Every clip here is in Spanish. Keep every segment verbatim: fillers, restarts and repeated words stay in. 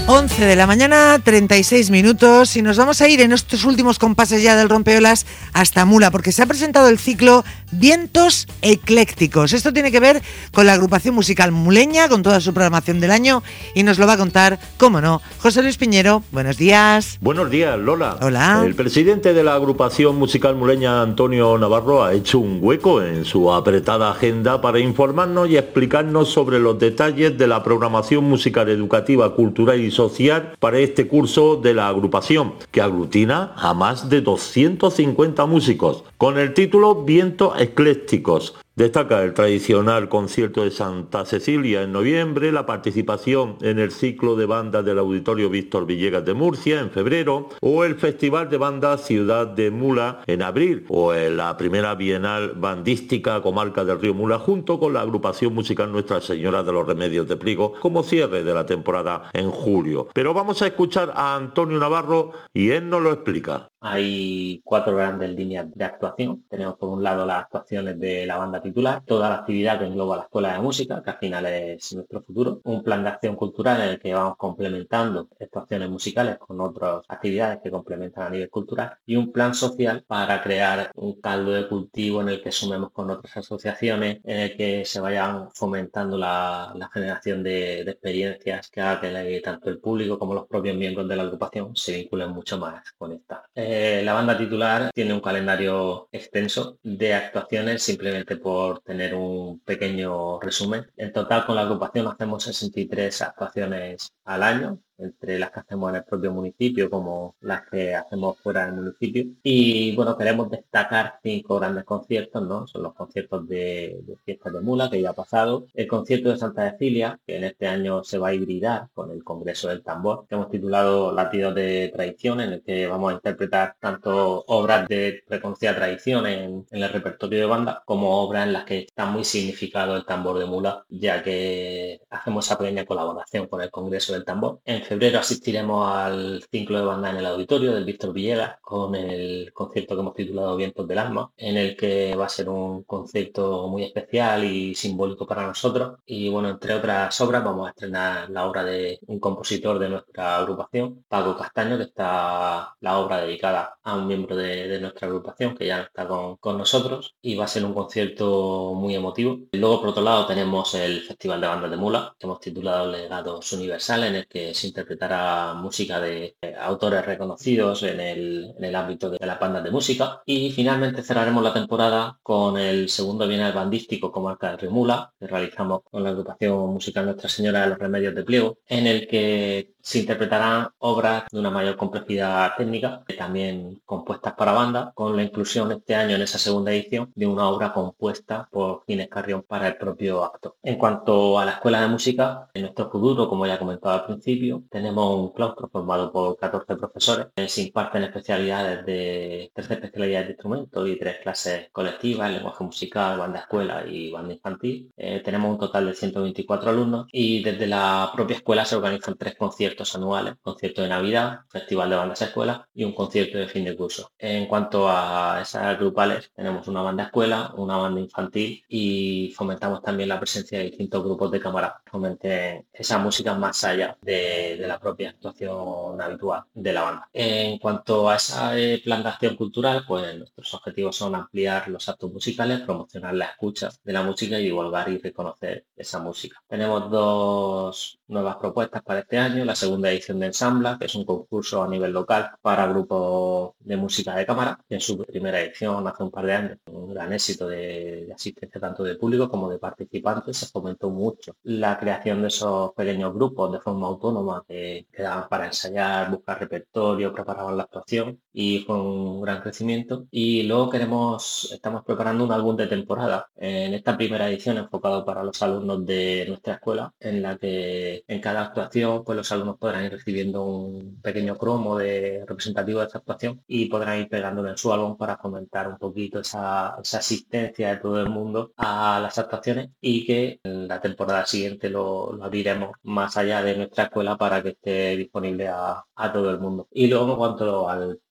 once de la mañana, treinta y seis minutos, y nos vamos a ir en estos últimos compases ya del rompeolas hasta Mula, porque se ha presentado el ciclo Vientos Eclécticos. Esto tiene que ver con la agrupación musical muleña, con toda su programación del año, y nos lo va a contar, cómo no, José Luis Piñero. Buenos días. Buenos días, Lola. Hola. El presidente de la agrupación musical muleña, Antonio Navarro, ha hecho un hueco en su apretada agenda para informarnos y explicarnos sobre los detalles de la programación musical educativa, cultural y social para este curso de la agrupación, que aglutina a más de doscientos cincuenta músicos, con el título Vientos Eclécticos. Destaca el tradicional concierto de Santa Cecilia en noviembre, la participación en el ciclo de bandas del Auditorio Víctor Villegas de Murcia en febrero, o el Festival de Bandas Ciudad de Mula en abril, o en la primera Bienal Bandística Comarca del Río Mula, junto con la agrupación musical Nuestra Señora de los Remedios de Priego, como cierre de la temporada en julio. Pero vamos a escuchar a Antonio Navarro y él nos lo explica. Hay cuatro grandes líneas de actuación. Tenemos por un lado las actuaciones de la banda titular, toda la actividad que engloba la escuela de música, que al final es nuestro futuro, un plan de acción cultural en el que vamos complementando actuaciones musicales con otras actividades que complementan a nivel cultural, y un plan social para crear un caldo de cultivo en el que sumemos con otras asociaciones, en el que se vayan fomentando la, la generación de, de experiencias que haga que la, tanto el público como los propios miembros de la agrupación se vinculen mucho más con esta. Eh, la banda titular tiene un calendario extenso de actuaciones, simplemente por tener un pequeño resumen. En total, con la agrupación hacemos sesenta y tres actuaciones al año, entre las que hacemos en el propio municipio como las que hacemos fuera del municipio. Y bueno, queremos destacar cinco grandes conciertos, ¿no? Son los conciertos de, de Fiestas de Mula, que ya ha pasado, el concierto de Santa Cecilia, que en este año se va a hibridar con el Congreso del Tambor, que hemos titulado Latidos de Tradición, en el que vamos a interpretar tanto obras de reconocida tradición en, en el repertorio de banda, como obras en las que está muy significado el tambor de Mula, ya que hacemos esa pequeña colaboración con el Congreso del Tambor. En febrero asistiremos al ciclo de banda en el auditorio del Víctor Villegas con el concierto que hemos titulado Vientos del Alma, en el que va a ser un concierto muy especial y simbólico para nosotros. Y bueno, entre otras obras vamos a estrenar la obra de un compositor de nuestra agrupación, Paco Castaño, que está la obra dedicada a un miembro de, de nuestra agrupación que ya no está con, con nosotros, y va a ser un concierto muy emotivo. Y luego, por otro lado, tenemos el Festival de Bandas de Mula, que hemos titulado Legados Universales, en el que se interpretará música de eh, autores reconocidos en el, en el ámbito de las bandas de música. Y finalmente cerraremos la temporada con el segundo Bienal Bandístico Comarca del Río Mula, que realizamos con la agrupación musical Nuestra Señora de los Remedios de Priego, en el que se interpretarán obras de una mayor complejidad técnica, también compuestas para banda, con la inclusión este año en esa segunda edición de una obra compuesta por Ginés Carrión para el propio acto. En cuanto a la escuela de música, en nuestro futuro, como ya comentaba al principio, tenemos un claustro formado por catorce profesores. Se imparten especialidades de trece especialidades de instrumentos y tres clases colectivas, lenguaje musical, banda escuela y banda infantil. Eh, tenemos un total de ciento veinticuatro alumnos, y desde la propia escuela se organizan tres conciertos anuales: concierto de Navidad, Festival de Bandas Escuela y un concierto de fin de curso. En cuanto a esas grupales, tenemos una banda escuela, una banda infantil, y fomentamos también la presencia de distintos grupos de cámara que fomenten esa música más allá de, de la propia actuación habitual de la banda. En cuanto a esa eh, plan de acción cultural, pues nuestros objetivos son ampliar los actos musicales, promocionar la escucha de la música y divulgar y reconocer esa música. Tenemos dos nuevas propuestas para este año: la segunda edición de Ensambla, que es un concurso a nivel local para grupos de música de cámara, que en su primera edición hace un par de años, un gran éxito de, de asistencia tanto de público como de participantes. Se fomentó mucho la creación de esos pequeños grupos de forma autónoma que quedaban para ensayar, buscar repertorio, preparaban la actuación, y fue un gran crecimiento. Y luego queremos, estamos preparando un álbum de temporada en esta primera edición enfocado para los alumnos de nuestra escuela, en la que en cada actuación pues los alumnos podrán ir recibiendo un pequeño cromo de representativo de esta actuación y podrán ir pegándolo en su álbum para fomentar un poquito esa, esa asistencia de todo el mundo a las actuaciones, y que en la temporada siguiente lo, lo abriremos más allá de nuestra escuela para que esté disponible a, a todo el mundo. Y luego, en cuanto al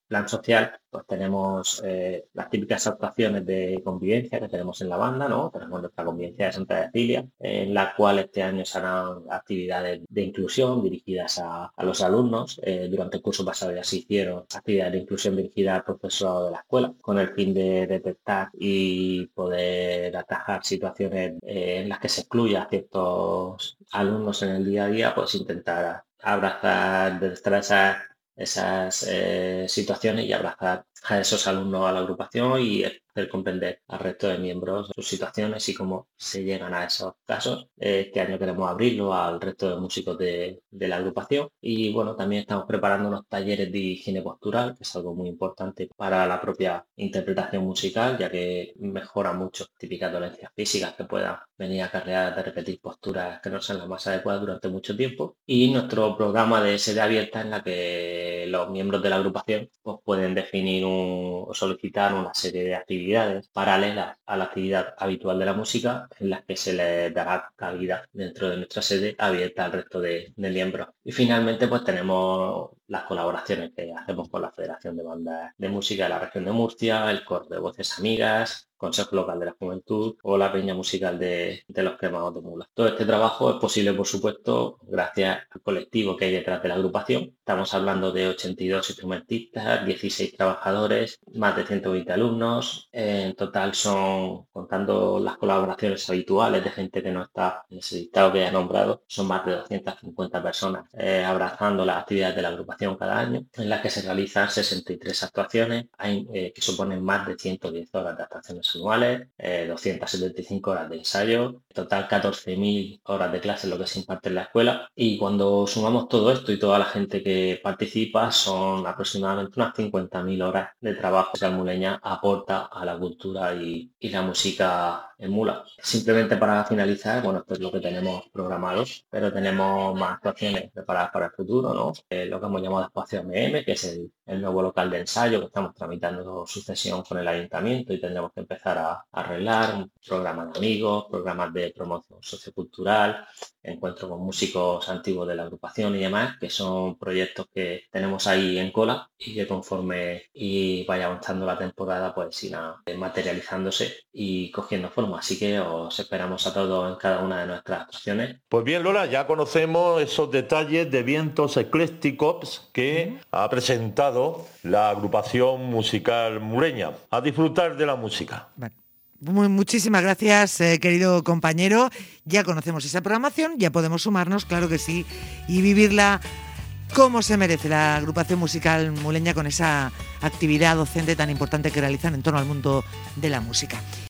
plan social, pues tenemos eh, las típicas actuaciones de convivencia que tenemos en la banda, ¿no? Tenemos nuestra convivencia de Santa Cecilia, en la cual este año se harán actividades de inclusión dirigidas a, a los alumnos. Eh, durante el curso pasado ya se hicieron actividades de inclusión dirigidas al profesorado de la escuela, con el fin de detectar y poder atajar situaciones eh, en las que se excluya a ciertos alumnos en el día a día, pues intentar abrazar, detectar esas esas eh, situaciones y abrazar a esos alumnos a la agrupación y hacer comprender al resto de miembros sus situaciones y cómo se llegan a esos casos. Este año queremos abrirlo al resto de músicos de, de la agrupación y bueno, también estamos preparando unos talleres de higiene postural, que es algo muy importante para la propia interpretación musical, ya que mejora mucho típicas dolencias físicas que puedan venir acarreadas de repetir posturas que no sean las más adecuadas durante mucho tiempo. Y nuestro programa de sede abierta en la que los miembros de la agrupación pues, pueden definir un, o solicitar una serie de actividades paralelas a la actividad habitual de la música en las que se les dará cabida dentro de nuestra sede abierta al resto de, de miembros. Y finalmente pues tenemos las colaboraciones que hacemos con la Federación de Bandas de Música de la Región de Murcia, el Coro de Voces Amigas, Consejo Local de la Juventud o la Peña Musical de, de los Quemados de Mulas. Todo este trabajo es posible, por supuesto, gracias al colectivo que hay detrás de la agrupación. Estamos hablando de ochenta y dos instrumentistas, dieciséis trabajadores, más de ciento veinte alumnos. En total son, contando las colaboraciones habituales de gente que no está en ese listado que he nombrado, son más de doscientas cincuenta personas eh, abrazando las actividades de la agrupación cada año, en las que se realizan sesenta y tres actuaciones, hay, eh, que suponen más de ciento diez horas de actuaciones anuales, eh, doscientas setenta y cinco horas de ensayo, en total catorce mil horas de clase lo que se imparte en la escuela, y cuando sumamos todo esto y toda la gente que participa son aproximadamente unas cincuenta mil horas de trabajo que Almuleña aporta a la cultura y, y la música en Mula. Simplemente para finalizar, bueno, esto es lo que tenemos programado, pero tenemos más actuaciones preparadas para el futuro, ¿no? Eh, lo que hemos llamado Espacio M M, que es el, el nuevo local de ensayo que estamos tramitando sucesión con el ayuntamiento y tendremos que empezar a, a arreglar, un programa de amigos, programas de promoción sociocultural, encuentro con músicos antiguos de la agrupación y demás, que son proyectos que tenemos ahí en cola y que conforme y vaya avanzando la temporada pues irán materializándose y cogiendo forma. Así que os esperamos a todos en cada una de nuestras actuaciones. Pues bien, Lola, ya conocemos esos detalles de Vientos Eclécticos que uh-huh. ha presentado la agrupación musical muleña. A disfrutar de la música. Vale. Muy, muchísimas gracias, eh, querido compañero. Ya conocemos esa programación, ya podemos sumarnos, claro que sí, y vivirla como se merece la agrupación musical muleña con esa actividad docente tan importante que realizan en torno al mundo de la música.